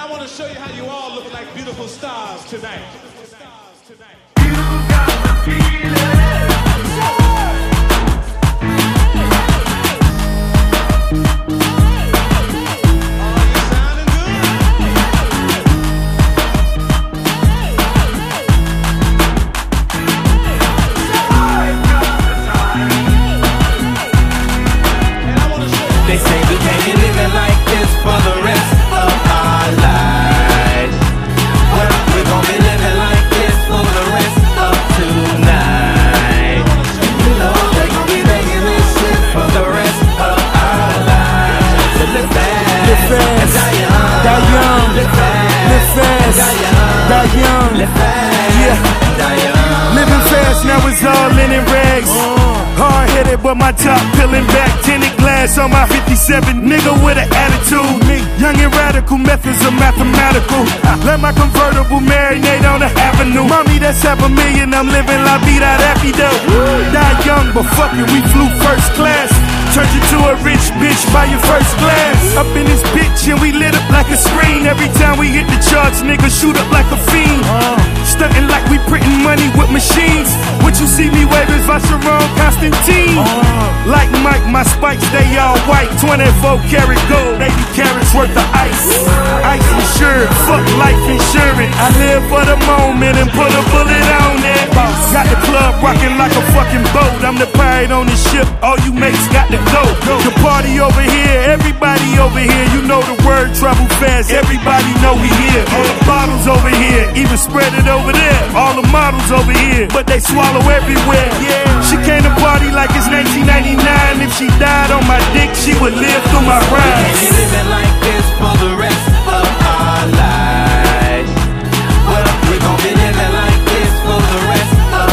I want to show you how you all look like beautiful stars tonight. You got the feeling. They say we can't be living like this for the rest of our lives. Well, we're gonna be living like this for the rest of tonight. You know they gon' be making this shit for the rest of our lives. So live fast, and die young, live fast, die young, live fast, yeah, die young. Living fast, now it's all linen rags. Hard-headed, but my top peeling back. Tinted glass on my 57. Nigga with an attitude. Me, young and radical, methods are mathematical. Let my convertible marinate on the avenue. Mommy, that's $500,000. I'm living la vida rapido. Die young, but fuck it, we flew first class. Turned you to a rich bitch by your first glass. Up in this bitch and we lit up like a screen. Every time we hit the charts, niggas shoot up like a fiend. Stunting like we printing money with machines. What you see me waving is Vacheron Constantine. Like Mike, my spikes, they all white. 24 karat gold, 80 carats worth of ice. Ice insured, fuck life insurance. I live for the moment and put a bullet on it. Got the club rocking like a fucking boat. I'm the pirate on the ship, all you mates got to go. The party over here, everybody over here. You know the word travel fast, everybody know we here. All the bottles over here, even spread it over there. All the models over here, but they swallow everywhere. She came to party like it's 1999. If she died on my dick, she would live through my rhymes. We living like this for the rest of our lives. Well, we gon' be living like this for the rest of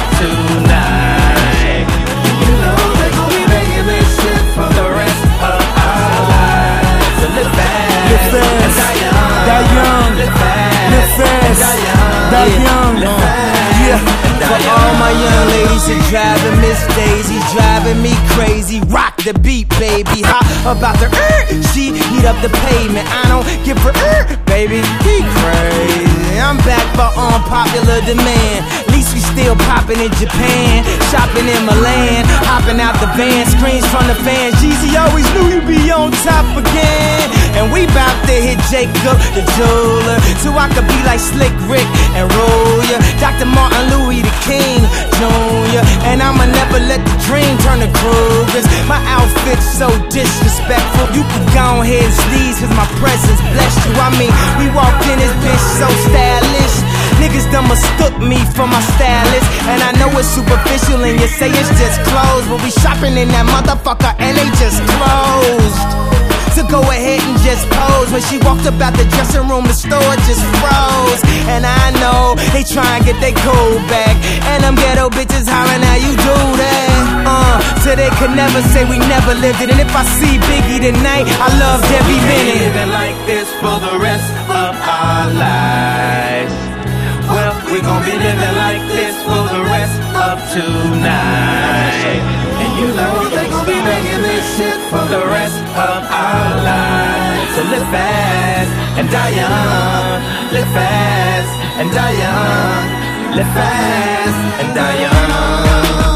tonight. You know they gon' be making this shit for the rest of our lives. So live fast, and die young, live fast, and die young, live fast, yeah. For all my young ladies that driving Miss Daisy, driving me crazy. Rock the beat, baby. How about the she heat up the pavement? I don't give her baby. He crazy. I'm back for unpopular demand. At least we still popping in Japan, shopping in Milan, hopping out the van, screams from the fans. Jeezy always knew you'd be on top again. And we bout to hit Jacob the jeweler, so I could be like Slick Rick and roll ya. Dr. Martin Louis the King Jr. And I'ma never let the dream turn to Krugers. My outfit's so disrespectful. You can go ahead and sneeze, cause my presence bless you. I mean, we walked in this bitch so stylish. Niggas done mistook me for my stylist. And I know it's superficial and you say it's just clothes, but we shopping in that motherfucker and they just closed. So go ahead and just pose. When she walked up out the dressing room, the store just froze. And I know they try and get their cool back, and them ghetto bitches hollering how you do that. So they could never say we never lived it. And if I see Biggie tonight, I love Debbie Bennett. living like this for the rest of our lives. Well, we gon' be living like this for the rest of tonight. And you know they gon' be making this shit for the rest of our lives. So live fast and die young, live fast and die young, live fast and die young.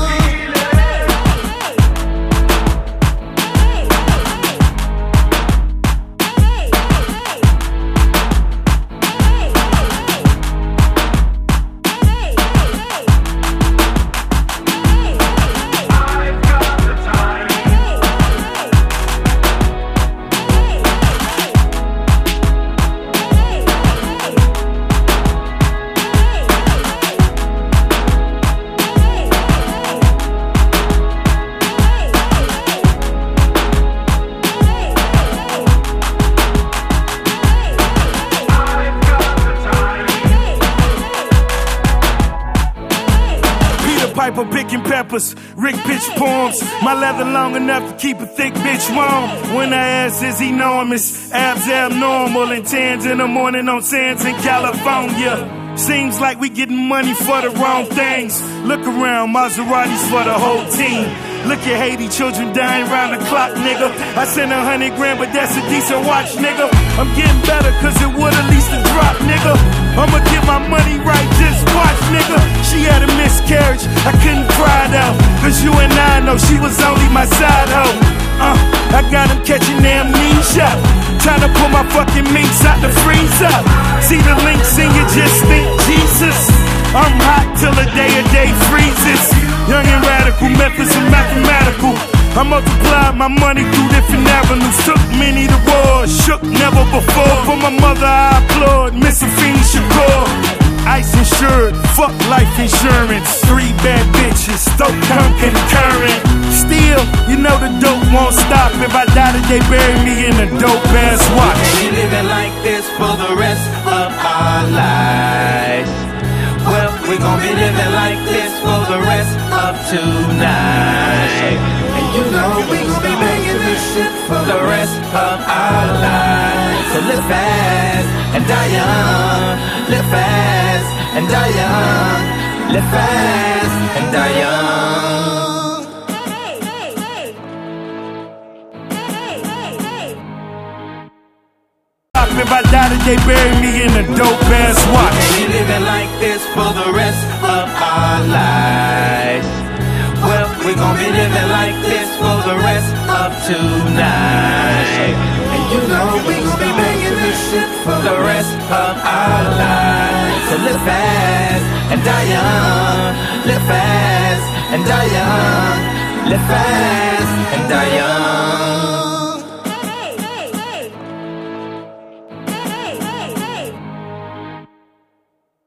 Piper picking peppers, Rick pitch poems. My leather long enough to keep a thick bitch warm. When I ass is enormous, abs abnormal, and tans in the morning on sands in California. Seems like we getting money for the wrong things. Look around, Maseratis for the whole team. Look at Haiti, children dying round the clock, nigga. I sent $100 grand, but that's a decent watch, nigga. I'm getting better, cause it would at least drinks out the freezer. See the links and you just think Jesus. I'm hot till the day freezes. Young and radical, methods are mathematical. I multiplied my money through different avenues. Took many to war, shook never before. For my mother I applaud, Miss Afeni Shakur. Ice insured, fuck life insurance. 3 bad bitches, Stoke concurrent. Still, you know the dope won't stop. If I die today, bury me in a dope ass watch. We living like this for the rest of our lives. Well, we gon' be living like this for the rest of tonight. And you know we gon' be making this shit for the rest of our lives. So live fast and die young. Live fast and die young. Live fast and die young. If I die today, bury me in a dope ass watch. We living like this for the rest of our lives. Well, we gon' be living like this for the rest of tonight. And you know we gon' be making this shit for the rest of our lives. So live fast and die young. Live fast and die young. Live fast and die young.